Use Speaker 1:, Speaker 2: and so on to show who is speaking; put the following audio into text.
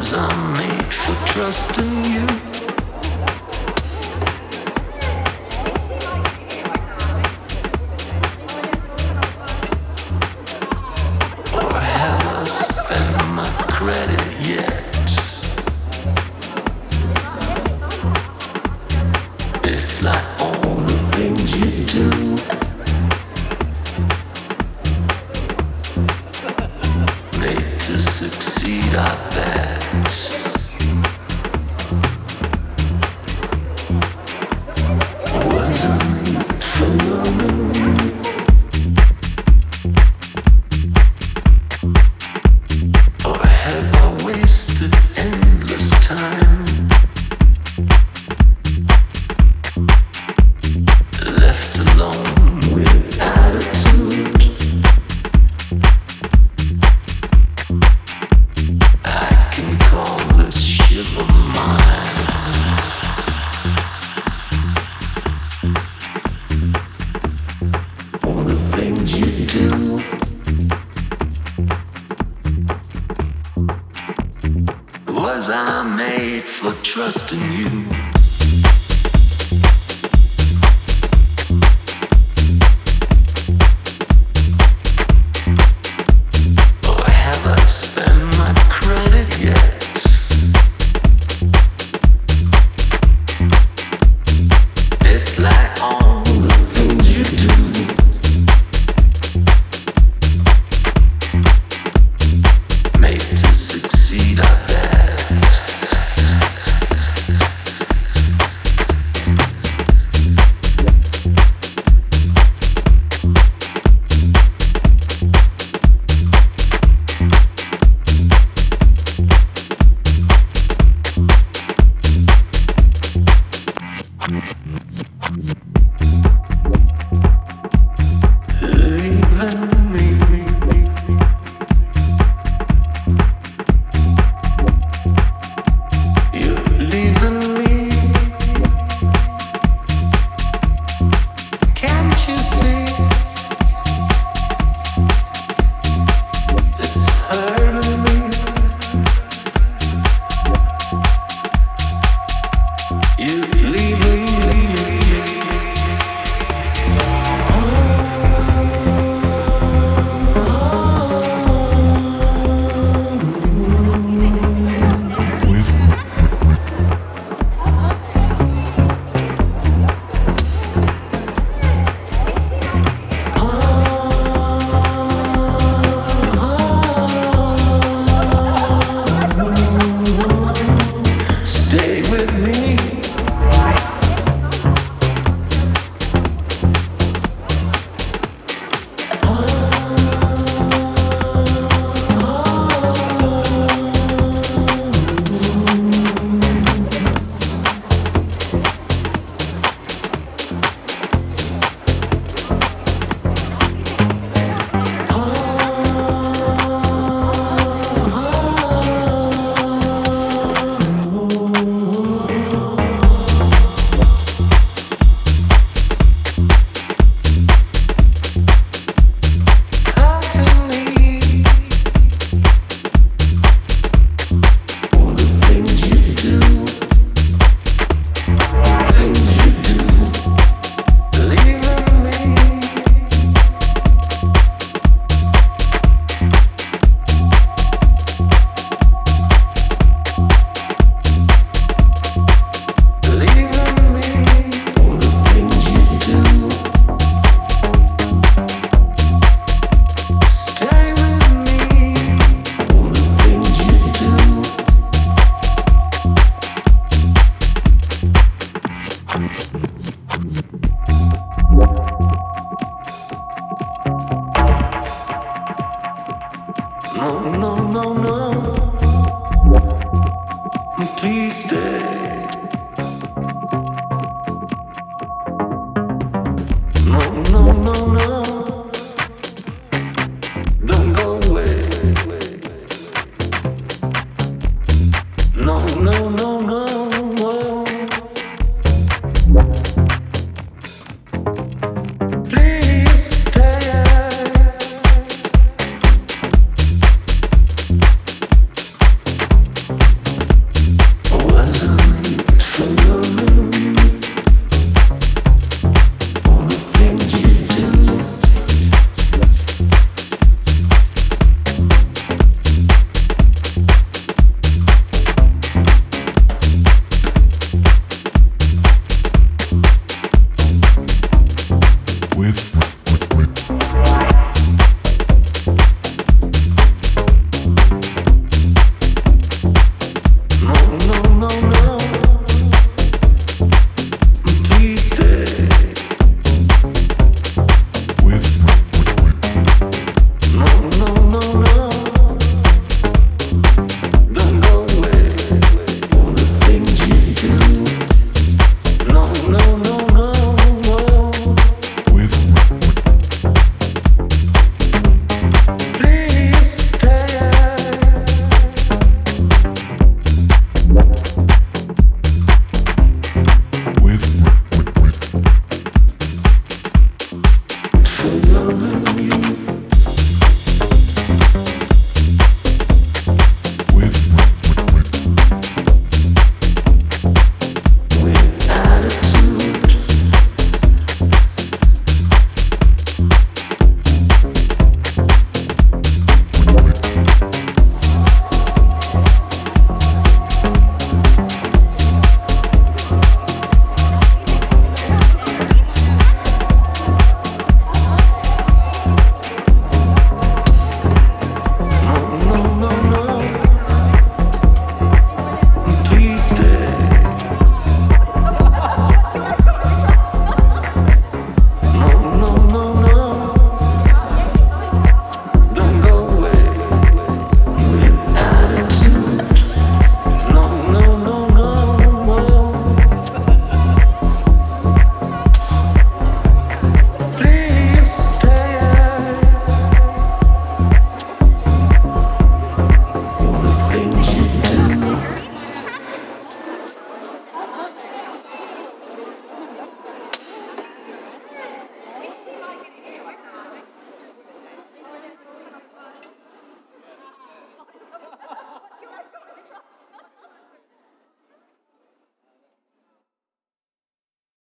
Speaker 1: I'm made for trusting you. Or have I spent my credit yet? It's like all the things you do. Made to succeed, I bet. Wasn't made for loving. Or have I wasted endless time? Left alone with attitude. I can call this shiver mine. All the things you do. Was I made for trusting you? Or have I spent my credit yet? It's like all the things you do. Made to succeed, I bet. Leaving me. You're leaving me. Can't you see? It's hurting me. You're leaving me. Stay with me. No, no, no, no. Please stay.